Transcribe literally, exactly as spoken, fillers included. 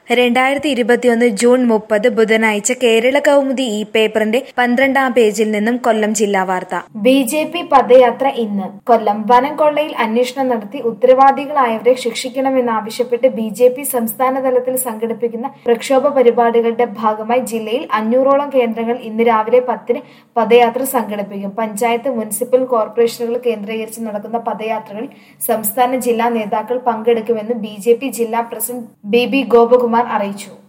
രണ്ടായിരത്തി ഇരുപത്തിയൊന്ന് ജൂൺ മുപ്പത് ബുധനാഴ്ച കേരള കൗമുദി ഈ പേപ്പറിന്റെ പന്ത്രണ്ടാം പേജിൽ നിന്നും കൊല്ലം ജില്ലാ വാർത്ത. ബി ജെ പി പദയാത്ര ഇന്ന് കൊല്ലം. വനം കൊള്ളയിൽ അന്വേഷണം നടത്തി ഉത്തരവാദികളായവരെ ശിക്ഷിക്കണമെന്നാവശ്യപ്പെട്ട് ബി ജെ പി സംസ്ഥാന തലത്തിൽ സംഘടിപ്പിക്കുന്ന പ്രക്ഷോഭ പരിപാടികളുടെ ഭാഗമായി ജില്ലയിൽ അഞ്ഞൂറോളം കേന്ദ്രങ്ങൾ ഇന്ന് രാവിലെ പത്തിന് പദയാത്ര സംഘടിപ്പിക്കും. പഞ്ചായത്ത്, മുനിസിപ്പൽ കോർപ്പറേഷനുകൾ കേന്ദ്രീകരിച്ച് നടക്കുന്ന പദയാത്രകളിൽ സംസ്ഥാന ജില്ലാ നേതാക്കൾ പങ്കെടുക്കുമെന്ന് ബി ജെ പി ജില്ലാ പ്രസിഡന്റ് ബി ബി ഗോപകുമാർ അറിയിച്ചു.